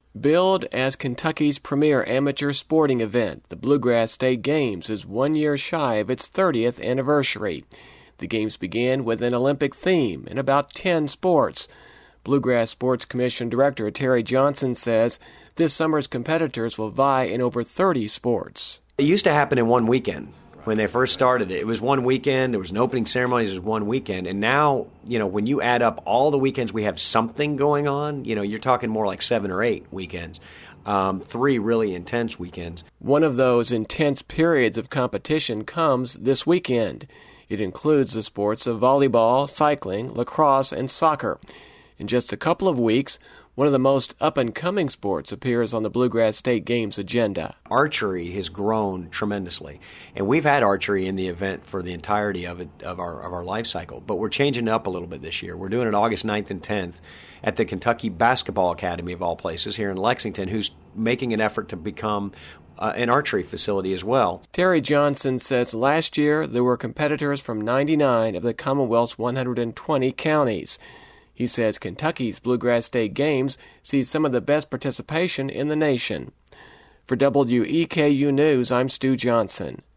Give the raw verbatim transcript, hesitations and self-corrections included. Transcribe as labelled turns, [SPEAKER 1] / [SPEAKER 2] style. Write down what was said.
[SPEAKER 1] Billed as Kentucky's premier amateur sporting event, the Bluegrass State Games is one year shy of its thirtieth anniversary. The Games began with an Olympic theme and about ten sports. Bluegrass Sports Commission Director Terry Johnson says this summer's competitors will vie in over thirty sports.
[SPEAKER 2] It used to happen in one weekend. When they first started it, it was one weekend. There was an opening ceremony. It was one weekend. And now, you know, when you add up all the weekends we have something going on, you know, you're talking more like seven or eight weekends. Um, three really intense weekends.
[SPEAKER 1] One of those intense periods of competition comes this weekend. It includes the sports of volleyball, cycling, lacrosse, and soccer. In just a couple of weeks, one of the most up-and-coming sports appears on the Bluegrass State Games agenda.
[SPEAKER 2] Archery has grown tremendously, and we've had archery in the event for the entirety of it, of our of our life cycle, but we're changing it up a little bit this year. We're doing it August ninth and tenth at the Kentucky Basketball Academy, of all places, here in Lexington, who's making an effort to become uh, an archery facility as well.
[SPEAKER 1] Terry Johnson says last year there were competitors from ninety-nine of the Commonwealth's one hundred twenty counties. He says Kentucky's Bluegrass State Games sees some of the best participation in the nation. For W E K U News, I'm Stu Johnson.